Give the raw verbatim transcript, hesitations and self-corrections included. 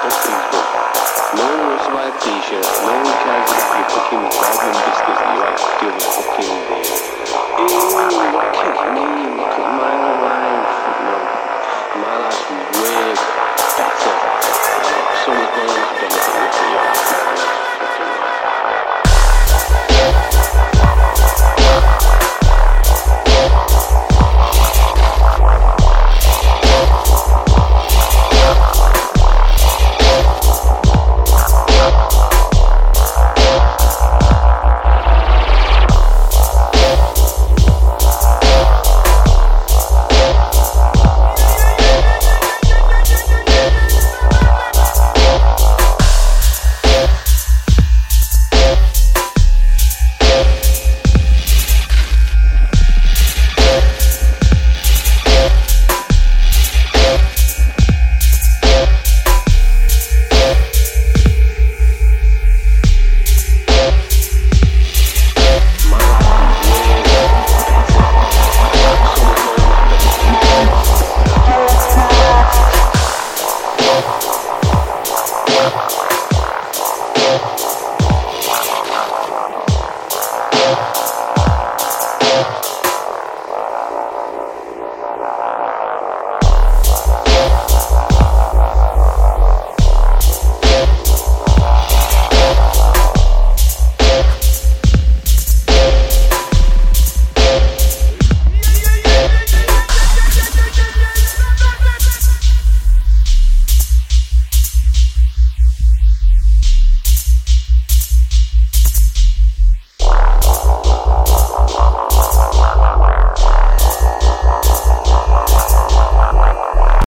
What's these for? No one wants to buy a t-shirt. No one cares about your fucking bread and biscuits that you have the other fucking day. Ew, look at me. Look at my life. No. My life's way